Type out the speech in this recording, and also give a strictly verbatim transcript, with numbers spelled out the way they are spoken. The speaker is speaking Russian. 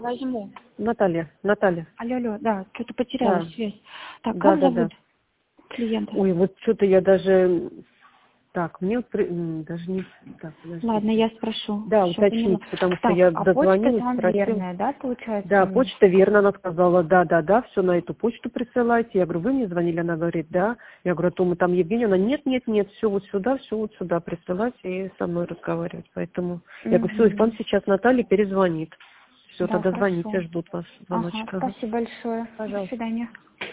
Возьму. Наталья, Наталья. Алло, алло, да, что-то потеряла Да. связь. Так, Да, как да, зовут да. клиента? Ой, вот что-то я даже... Так, мне вот при- м, даже не... Так, подождите. Ладно, я спрошу. Да, Все поняла. уточните, потому что Так, я а почта дозвонилась, там спросила. верная, да, получается? Да, у меня? почта верно, она сказала, да, да, да, все на эту почту присылайте. Я говорю, вы мне звонили, она говорит, да. Я говорю, а то мы там Евгения, она, нет, нет, нет, все вот сюда, все вот сюда присылайте и со мной разговаривать. Поэтому я говорю, все, вам Мгм. сейчас Наталья перезвонит. Все, Да, тогда хорошо. звоните, ждут вас Ага, звоночек. Ага. спасибо большое. До Пожалуйста. свидания.